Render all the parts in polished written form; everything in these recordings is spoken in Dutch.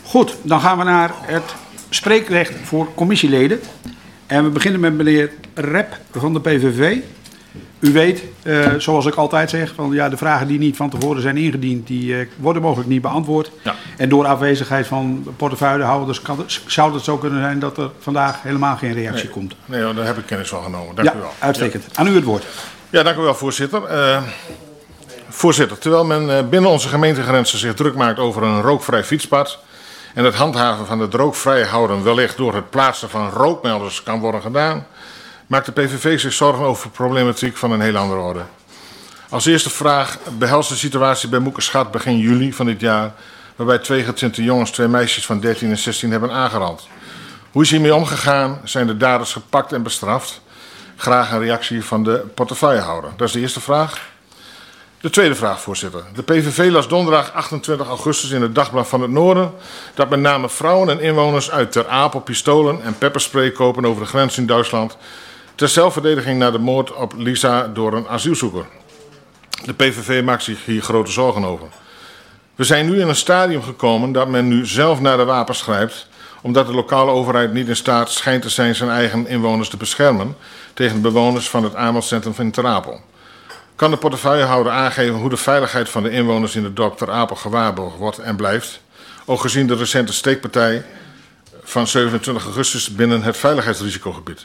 Goed, dan gaan we naar het spreekrecht voor commissieleden. En we beginnen met meneer Rep van de PVV. U weet, zoals ik altijd zeg, van, ja, de vragen die niet van tevoren zijn ingediend, die worden mogelijk niet beantwoord. Ja. En door afwezigheid van portefeuillehouders zou het zo kunnen zijn dat er vandaag helemaal geen reactie komt. Nee, daar heb ik kennis van genomen. Dank u wel. Uitstekend. Ja. Aan u het woord. Ja, dank u wel, voorzitter. Voorzitter, terwijl men binnen onze gemeentegrenzen zich druk maakt over een rookvrij fietspad en het handhaven van het rookvrij houden wellicht door het plaatsen van rookmelders kan worden gedaan, maakt de PVV zich zorgen over problematiek van een heel andere orde. Als eerste vraag behelst de situatie bij Moekerschat begin juli van dit jaar, waarbij 2 getinte jongens 2 meisjes van 13 en 16 hebben aangerand. Hoe is hiermee omgegaan? Zijn de daders gepakt en bestraft? Graag een reactie van de portefeuillehouder. Dat is de eerste vraag. De tweede vraag, voorzitter. De PVV las donderdag 28 augustus in het Dagblad van het Noorden dat met name vrouwen en inwoners uit Ter Apel pistolen en pepperspray kopen over de grens in Duitsland ter zelfverdediging na de moord op Lisa door een asielzoeker. De PVV maakt zich hier grote zorgen over. We zijn nu in een stadium gekomen dat men nu zelf naar de wapens grijpt, omdat de lokale overheid niet in staat schijnt te zijn zijn eigen inwoners te beschermen tegen de bewoners van het aanmeldcentrum van Ter Apel. Kan de portefeuillehouder aangeven hoe de veiligheid van de inwoners in het dorp Ter Apel gewaarborgd wordt en blijft, ook gezien de recente steekpartij van 27 augustus binnen het veiligheidsrisicogebied?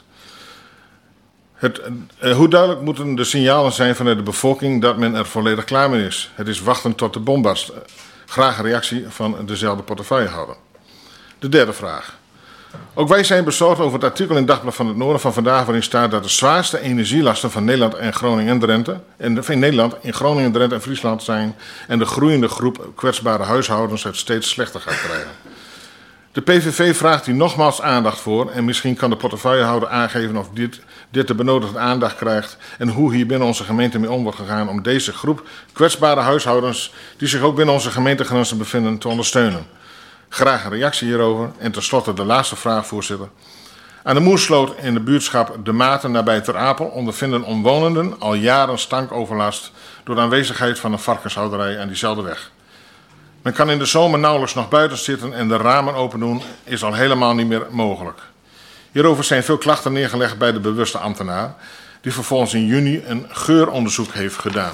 Hoe duidelijk moeten de signalen zijn vanuit de bevolking dat men er volledig klaar mee is? Het is wachten tot de bom barst. Graag een reactie van dezelfde portefeuillehouder. De derde vraag. Ook wij zijn bezorgd over het artikel in het Dagblad van het Noorden van vandaag, waarin staat dat de zwaarste energielasten van Nederland en Groningen en Drenthe, in Nederland, in Groningen, Drenthe en Friesland zijn en de groeiende groep kwetsbare huishoudens het steeds slechter gaat krijgen. De PVV vraagt hier nogmaals aandacht voor en misschien kan de portefeuillehouder aangeven of dit de benodigde aandacht krijgt en hoe hier binnen onze gemeente mee om wordt gegaan om deze groep kwetsbare huishoudens die zich ook binnen onze gemeentegrenzen bevinden te ondersteunen. Graag een reactie hierover. En tenslotte de laatste vraag, voorzitter. Aan de Moersloot in de buurtschap De Maten nabij Ter Apel ondervinden omwonenden al jaren stankoverlast door de aanwezigheid van een varkenshouderij aan diezelfde weg. Men kan in de zomer nauwelijks nog buiten zitten en de ramen open doen is al helemaal niet meer mogelijk. Hierover zijn veel klachten neergelegd bij de bewuste ambtenaar, die vervolgens in juni een geuronderzoek heeft gedaan.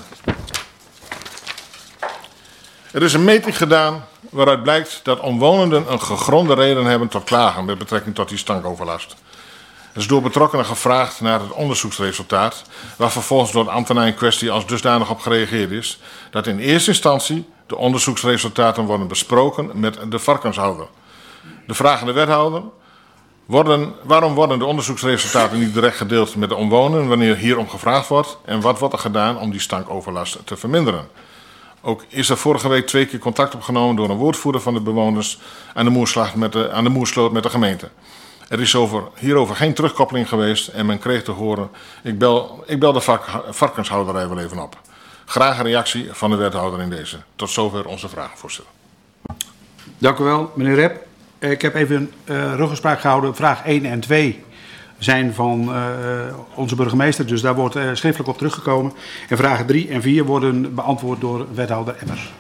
Er is een meting gedaan waaruit blijkt dat omwonenden een gegronde reden hebben tot klagen met betrekking tot die stankoverlast. Er is door betrokkenen gevraagd naar het onderzoeksresultaat, waar vervolgens door de ambtenaar in kwestie als dusdanig op gereageerd is, dat in eerste instantie de onderzoeksresultaten worden besproken met de varkenshouder. De vraag aan de wethouder: waarom worden de onderzoeksresultaten niet direct gedeeld met de omwonenden wanneer hierom gevraagd wordt en wat wordt er gedaan om die stankoverlast te verminderen? Ook is er vorige week 2 keer contact opgenomen door een woordvoerder van de bewoners aan de Moersloot met de gemeente. Er is hierover geen terugkoppeling geweest en men kreeg te horen: ik bel de varkenshouderij wel even op. Graag een reactie van de wethouder in deze. Tot zover onze vraag, voorzitter. Dank u wel, meneer Rep. Ik heb even ruggespraak gehouden. Vraag 1 en 2 zijn van onze burgemeester, dus daar wordt schriftelijk op teruggekomen. En vragen 3 en 4 worden beantwoord door wethouder Emmers.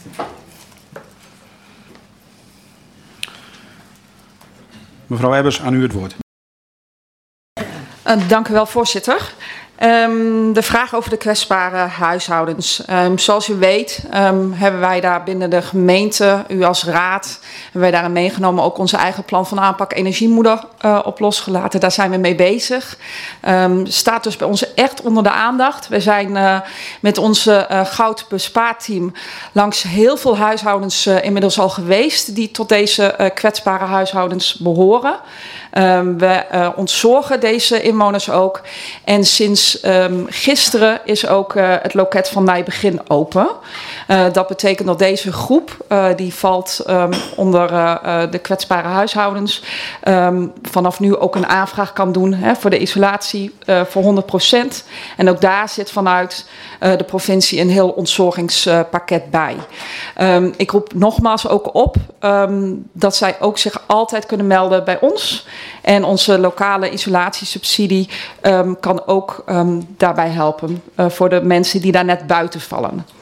Mevrouw Ebbers, aan u het woord. Dank u wel, voorzitter. De vraag over de kwetsbare huishoudens. Zoals u weet hebben wij daar binnen de gemeente, u als raad, hebben wij daarin meegenomen ook onze eigen plan van aanpak energiemoeder op losgelaten. Daar zijn we mee bezig. Staat dus bij ons echt onder de aandacht. We zijn met onze goudbespaarteam langs heel veel huishoudens inmiddels al geweest die tot deze kwetsbare huishoudens behoren. We ontzorgen deze inwoners ook. En sinds gisteren is ook het loket van Nijbegin open. Dat betekent dat deze groep, die valt onder de kwetsbare huishoudens, vanaf nu ook een aanvraag kan doen voor de isolatie voor 100%. En ook daar zit vanuit de provincie een heel ontzorgingspakket bij. Ik roep nogmaals ook op dat zij ook zich altijd kunnen melden bij ons. En onze lokale isolatiesubsidie kan ook daarbij helpen voor de mensen die daar net buiten vallen.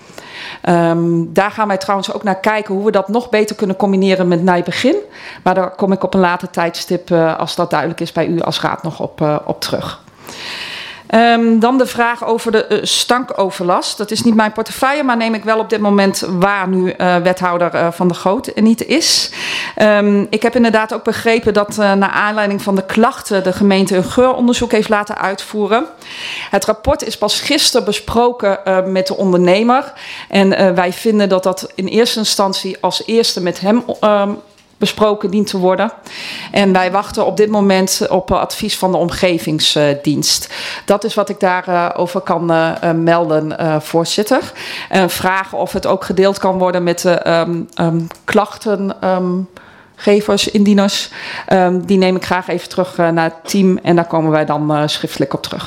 Daar gaan wij trouwens ook naar kijken hoe we dat nog beter kunnen combineren met Nijbegin. Maar daar kom ik op een later tijdstip, als dat duidelijk is bij u als raad, nog op terug. Dan de vraag over de stankoverlast. Dat is niet mijn portefeuille, maar neem ik wel op dit moment waar nu wethouder Van der Goot niet is. Ik heb inderdaad ook begrepen dat naar aanleiding van de klachten de gemeente een geuronderzoek heeft laten uitvoeren. Het rapport is pas gisteren besproken met de ondernemer. En wij vinden dat dat in eerste instantie als eerste met hem besproken dient te worden. En wij wachten op dit moment op advies van de omgevingsdienst. Dat is wat ik daarover kan melden, voorzitter. Vragen of het ook gedeeld kan worden met de klachtengevers, indieners. Die neem ik graag even terug naar het team en daar komen wij dan schriftelijk op terug.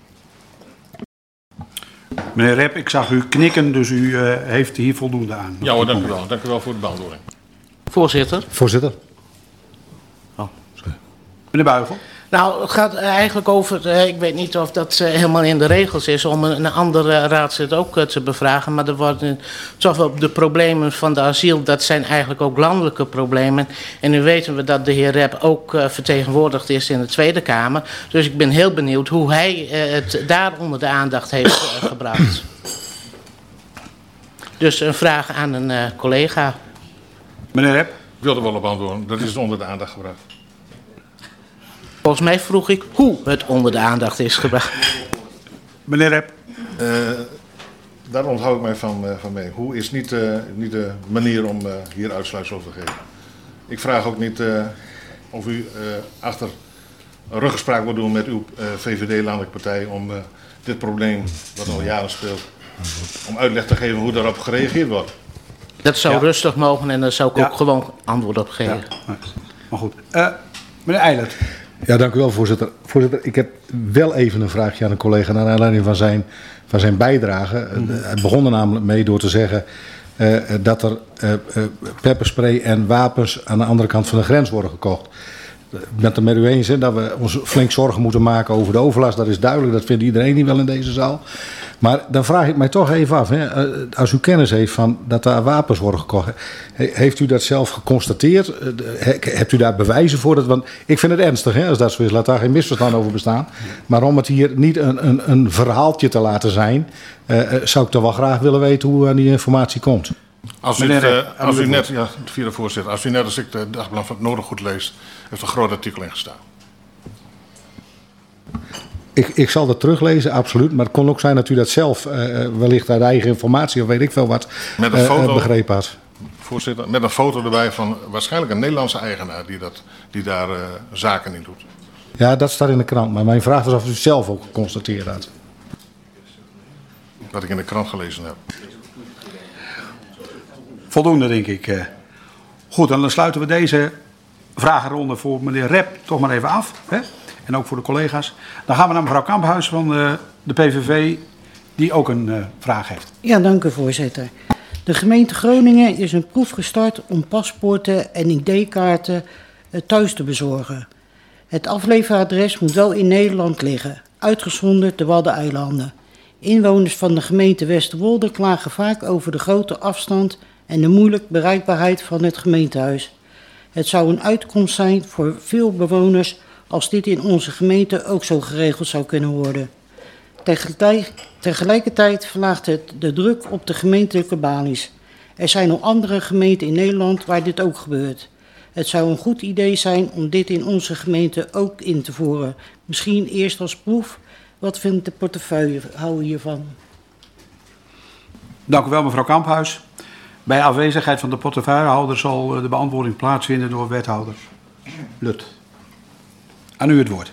Meneer Rep, ik zag u knikken, dus u heeft hier voldoende aan. Ja hoor, dank u wel. Dank u wel voor de beantwoording. Voorzitter. Oh, sorry. Meneer Buigel. Nou, het gaat eigenlijk over, ik weet niet of dat helemaal in de regels is om een andere raadslid ook te bevragen, maar er worden toch wel de problemen van de asiel, dat zijn eigenlijk ook landelijke problemen. En nu weten we dat de heer Rep ook vertegenwoordigd is in de Tweede Kamer. Dus ik ben heel benieuwd hoe hij het daar onder de aandacht heeft gebracht. Dus een vraag aan een collega. Meneer Rep. Ik wil er wel op antwoorden. Dat is onder de aandacht gebracht. Volgens mij vroeg ik hoe het onder de aandacht is gebracht. Meneer Rep. Daar onthoud ik mij van mee. Hoe is niet de manier om hier uitsluitsel over te geven. Ik vraag ook niet of u achter een ruggespraak wil doen met uw VVD-landelijke partij om dit probleem, wat al jaren speelt, om uitleg te geven hoe daarop gereageerd wordt. Dat zou rustig mogen en daar zou ik ook gewoon antwoord op geven. Ja. Maar goed. Meneer Eilert. Ja, dank u wel, voorzitter. Voorzitter, ik heb wel even een vraagje aan een collega naar aanleiding van zijn bijdrage. Het begon er namelijk mee door te zeggen dat er pepperspray en wapens aan de andere kant van de grens worden gekocht. Ik ben het er met u eens dat we ons flink zorgen moeten maken over de overlast. Dat is duidelijk, dat vindt iedereen hier wel in deze zaal. Maar dan vraag ik mij toch even af, hè, als u kennis heeft van dat daar wapens worden gekocht, heeft u dat zelf geconstateerd? Hebt u daar bewijzen voor? Want ik vind het ernstig, hè, als dat zo is, laat daar geen misverstand over bestaan. Maar om het hier niet een verhaaltje te laten zijn, zou ik toch wel graag willen weten hoe aan die informatie komt. Als u net, ja, vierde voorzitter, als u net als ik de dagblad van het Noorden goed leest, heeft een groot artikel ingestaan. Ik zal dat teruglezen, absoluut. Maar het kon ook zijn dat u dat zelf wellicht uit eigen informatie of weet ik veel wat met een foto, begrepen had. Voorzitter, met een foto erbij van waarschijnlijk een Nederlandse eigenaar die daar zaken in doet. Ja, dat staat in de krant. Maar mijn vraag was of u het zelf ook geconstateerd had. Wat ik in de krant gelezen heb. Voldoende, denk ik. Goed, dan sluiten we deze vragenronde voor meneer Rep toch maar even af. Hè? En ook voor de collega's. Dan gaan we naar mevrouw Kamphuis van de PVV, die ook een vraag heeft. Ja, dank u, voorzitter. De gemeente Groningen is een proef gestart om paspoorten en ID-kaarten thuis te bezorgen. Het afleveradres moet wel in Nederland liggen, uitgezonderd de Waddeneilanden. Inwoners van de gemeente Westerwolde klagen vaak over de grote afstand en de moeilijke bereikbaarheid van het gemeentehuis. Het zou een uitkomst zijn voor veel bewoners als dit in onze gemeente ook zo geregeld zou kunnen worden. Tegelijkertijd verlaagt het de druk op de gemeentelijke balies. Er zijn nog andere gemeenten in Nederland waar dit ook gebeurt. Het zou een goed idee zijn om dit in onze gemeente ook in te voeren. Misschien eerst als proef. Wat vindt de portefeuillehouder hiervan? Dank u wel, mevrouw Kamphuis. Bij afwezigheid van de portefeuillehouder zal de beantwoording plaatsvinden door wethouder Lut. Aan u het woord.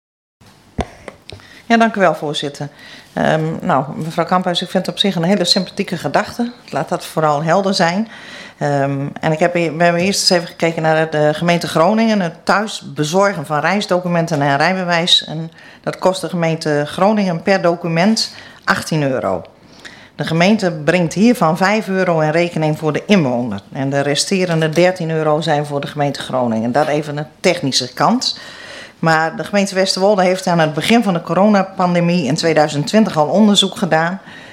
Ja, dank u wel, voorzitter. Mevrouw Kamphuis, ik vind het op zich een hele sympathieke gedachte. Laat dat vooral helder zijn. En we hebben eerst eens even gekeken naar de gemeente Groningen. Het thuis bezorgen van reisdocumenten en rijbewijs. En dat kost de gemeente Groningen per document €18. De gemeente brengt hiervan €5 in rekening voor de inwoner. En de resterende €13 zijn voor de gemeente Groningen. Dat even een technische kant. Maar de gemeente Westerwolde heeft aan het begin van de coronapandemie in 2020 al onderzoek gedaan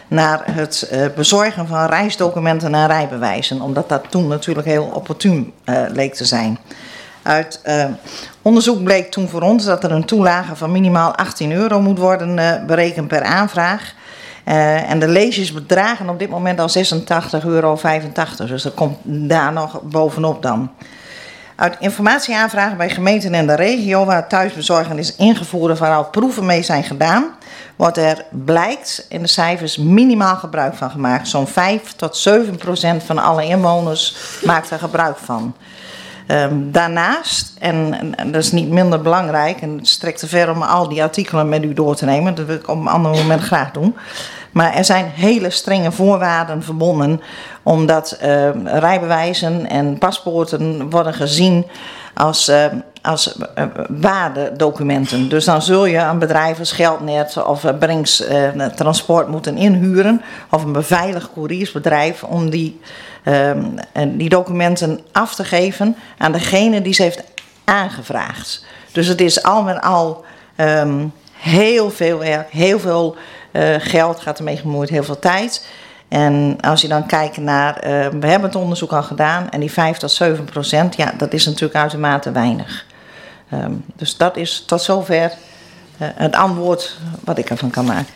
naar het bezorgen van reisdocumenten en rijbewijzen. Omdat dat toen natuurlijk heel opportun leek te zijn. Uit onderzoek bleek toen voor ons dat er een toelage van minimaal €18 moet worden berekend per aanvraag. En de leesjes bedragen op dit moment al €86,85. Dus dat komt daar nog bovenop dan. Uit informatieaanvragen bij gemeenten in de regio waar thuisbezorging is ingevoerd, waar al proeven mee zijn gedaan, wordt er, blijkt in de cijfers, minimaal gebruik van gemaakt. Zo'n 5 tot 7% van alle inwoners maakt er gebruik van. Daarnaast, en dat is niet minder belangrijk, en het strekt te ver om al die artikelen met u door te nemen, dat wil ik op een ander moment graag doen. Maar er zijn hele strenge voorwaarden verbonden, omdat rijbewijzen en paspoorten worden gezien als waardedocumenten. Dus dan zul je een bedrijf als Geldnet of Brinks Transport moeten inhuren, of een beveiligd couriersbedrijf, om die documenten af te geven aan degene die ze heeft aangevraagd. Dus het is al met al heel veel werk, heel veel geld gaat ermee gemoeid, heel veel tijd. En als je dan kijkt naar, we hebben het onderzoek al gedaan, en die 5 tot 7%, ja, dat is natuurlijk uitermate weinig. Dus dat is tot zover het antwoord wat ik ervan kan maken.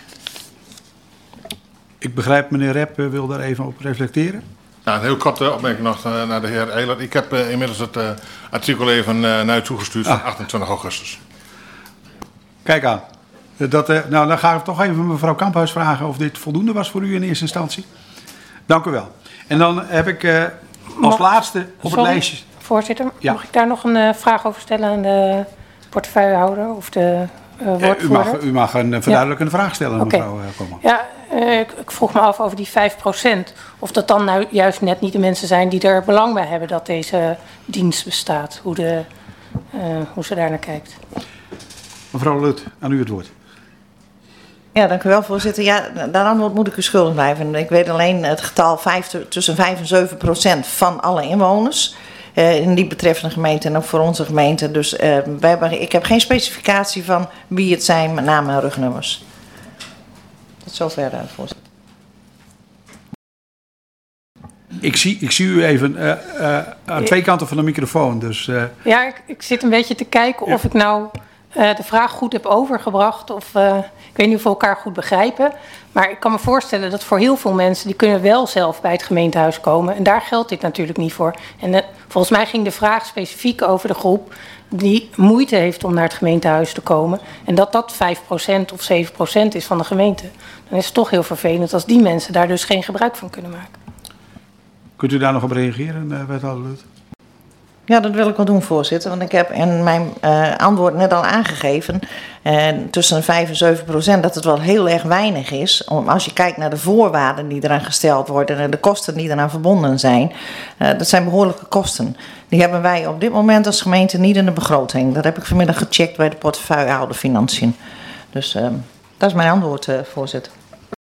Ik begrijp, meneer Rep wil daar even op reflecteren. Nou, een heel korte opmerking nog naar de heer Eilert. Ik heb inmiddels het artikel even naar u toegestuurd van 28 augustus. Kijk aan. Nou, dan ga ik toch even mevrouw Kamphuis vragen of dit voldoende was voor u in eerste instantie. Dank u wel. En dan heb ik als laatste op het lijstje... Voorzitter, ja. Mag ik daar nog een vraag over stellen aan de portefeuillehouder of de woordvoerder? U mag een verduidelijkende vraag stellen, mevrouw Koolman. Ja, ik vroeg me af over die 5%. Of dat dan nou juist net niet de mensen zijn die er belang bij hebben dat deze dienst bestaat. Hoe ze daar naar kijkt. Mevrouw Lut, aan u het woord. Ja, dank u wel, voorzitter. Ja, daar antwoord moet ik u schuldig blijven. Ik weet alleen het getal tussen 5 en 7% van alle inwoners in die betreffende gemeente en ook voor onze gemeente. Dus ik heb geen specificatie van wie het zijn met namen en rugnummers. Tot zover, voorzitter. Ik zie u even aan twee kanten van de microfoon. Dus, Ja, ik zit een beetje te kijken of ik nou de vraag goed heb overgebracht. Of ik weet niet of we elkaar goed begrijpen. Maar ik kan me voorstellen dat voor heel veel mensen, die kunnen wel zelf bij het gemeentehuis komen. En daar geldt dit natuurlijk niet voor. En volgens mij ging de vraag specifiek over de groep die moeite heeft om naar het gemeentehuis te komen. En dat 5% of 7% is van de gemeente. Dan is het toch heel vervelend als die mensen daar dus geen gebruik van kunnen maken. Kunt u daar nog op reageren, wethouder Lut? Ja, dat wil ik wel doen, voorzitter. Want ik heb in mijn antwoord net al aangegeven, tussen de 5 en 7%, dat het wel heel erg weinig is. Als je kijkt naar de voorwaarden die eraan gesteld worden en de kosten die eraan verbonden zijn. Dat zijn behoorlijke kosten. Die hebben wij op dit moment als gemeente niet in de begroting. Dat heb ik vanmiddag gecheckt bij de portefeuillehouder Financiën. Dus dat is mijn antwoord, voorzitter.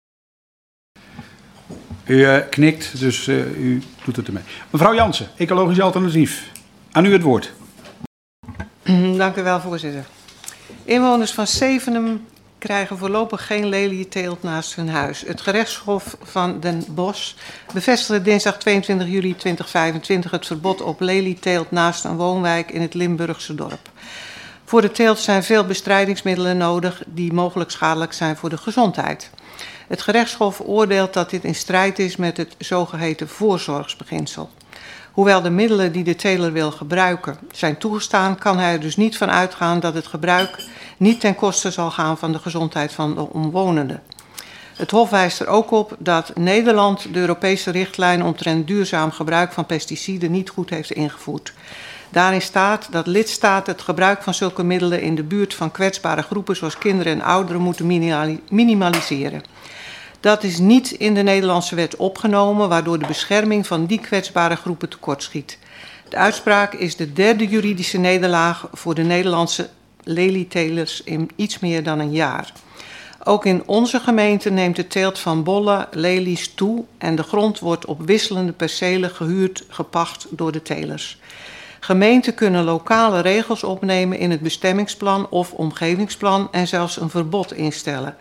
U knikt, dus u doet het ermee. Mevrouw Jansen, Ecologisch Alternatief. Aan u het woord. Dank u wel, voorzitter. Inwoners van Zevenum krijgen voorlopig geen lelieteelt naast hun huis. Het gerechtshof van Den Bosch bevestigde dinsdag 22 juli 2025 het verbod op lelieteelt naast een woonwijk in het Limburgse dorp. Voor de teelt zijn veel bestrijdingsmiddelen nodig die mogelijk schadelijk zijn voor de gezondheid. Het gerechtshof oordeelt dat dit in strijd is met het zogeheten voorzorgsbeginsel. Hoewel de middelen die de teler wil gebruiken zijn toegestaan, kan hij er dus niet van uitgaan dat het gebruik niet ten koste zal gaan van de gezondheid van de omwonenden. Het Hof wijst er ook op dat Nederland de Europese richtlijn omtrent duurzaam gebruik van pesticiden niet goed heeft ingevoerd. Daarin staat dat lidstaten het gebruik van zulke middelen in de buurt van kwetsbare groepen zoals kinderen en ouderen moeten minimaliseren. Dat is niet in de Nederlandse wet opgenomen, waardoor de bescherming van die kwetsbare groepen tekortschiet. De uitspraak is de derde juridische nederlaag voor de Nederlandse lelietelers in iets meer dan een jaar. Ook in onze gemeente neemt de teelt van bollen, lelies toe en de grond wordt op wisselende percelen gehuurd, gepacht door de telers. Gemeenten kunnen lokale regels opnemen in het bestemmingsplan of omgevingsplan en zelfs een verbod instellen.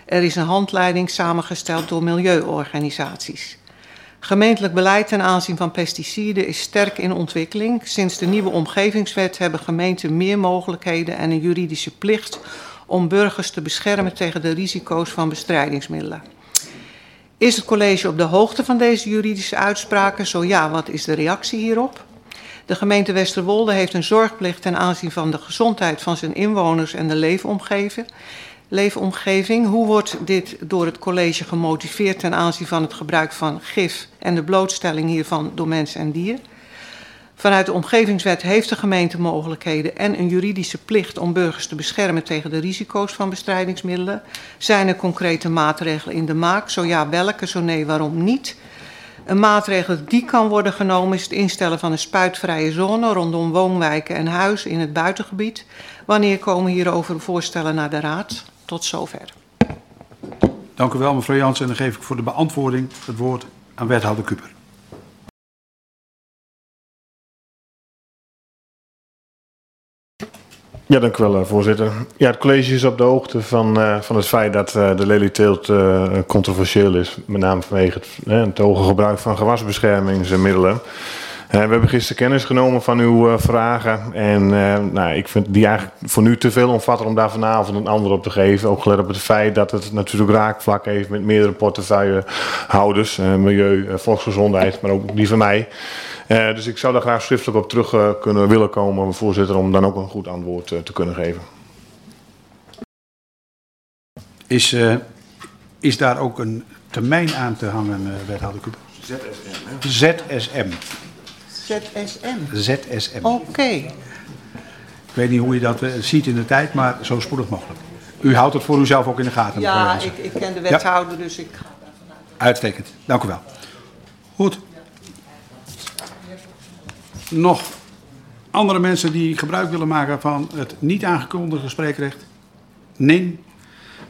Er is een handleiding samengesteld door milieuorganisaties. Gemeentelijk beleid ten aanzien van pesticiden is sterk in ontwikkeling. Sinds de nieuwe omgevingswet hebben gemeenten meer mogelijkheden en een juridische plicht om burgers te beschermen tegen de risico's van bestrijdingsmiddelen. Is het college op de hoogte van deze juridische uitspraken? Zo ja, wat is de reactie hierop? De gemeente Westerwolde heeft een zorgplicht ten aanzien van de gezondheid van zijn inwoners en de leefomgeving. Hoe wordt dit door het college gemotiveerd ten aanzien van het gebruik van gif en de blootstelling hiervan door mens en dier? Vanuit de omgevingswet heeft de gemeente mogelijkheden en een juridische plicht om burgers te beschermen tegen de risico's van bestrijdingsmiddelen. Zijn er concrete maatregelen in de maak? Zo ja, welke? Zo nee, waarom niet? Een maatregel die kan worden genomen is het instellen van een spuitvrije zone rondom woonwijken en huizen in het buitengebied. Wanneer komen hierover voorstellen naar de Raad? Tot zover. Dank u wel, mevrouw Jansen. En dan geef ik voor de beantwoording het woord aan wethouder Kuper. Ja, dank u wel, voorzitter. Ja, het college is op de hoogte van het feit dat de lelieteelt controversieel is. Met name vanwege het hoge gebruik van gewasbeschermingsmiddelen. We hebben gisteren kennis genomen van uw vragen. En ik vind die eigenlijk voor nu te veel omvatten om daar vanavond een antwoord op te geven. Ook gelet op het feit dat het natuurlijk raakvlak heeft met meerdere portefeuillehouders. Milieu, volksgezondheid, maar ook die van mij. Dus ik zou daar graag schriftelijk op terug willen komen, voorzitter, om dan ook een goed antwoord te kunnen geven. Is daar ook een termijn aan te hangen, wethouder Kuper? ZSM. ZSM. Oké. Ik weet niet hoe je dat ziet in de tijd, maar zo spoedig mogelijk. U houdt het voor uzelf ook in de gaten. Ja, ik ken de wethouder, dus ik... Uitstekend, dank u wel. Goed. Nog andere mensen die gebruik willen maken van het niet aangekondigde spreekrecht? Nee.